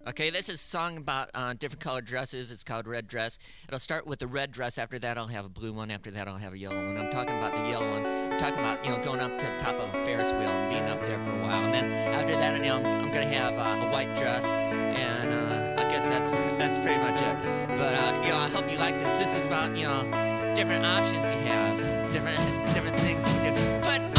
Okay, this is a song about different colored dresses. It's called Red Dress. It'll start with the red dress. After that, I'll have a blue one. After that, I'll have a yellow one. I'm talking about the yellow one. I'm talking about going up to the top of a Ferris wheel and being up there for a while. And then after that, I'm going to have a white dress. And I guess that's pretty much it. But I hope you like this. This is about different options you have, different things you can do. But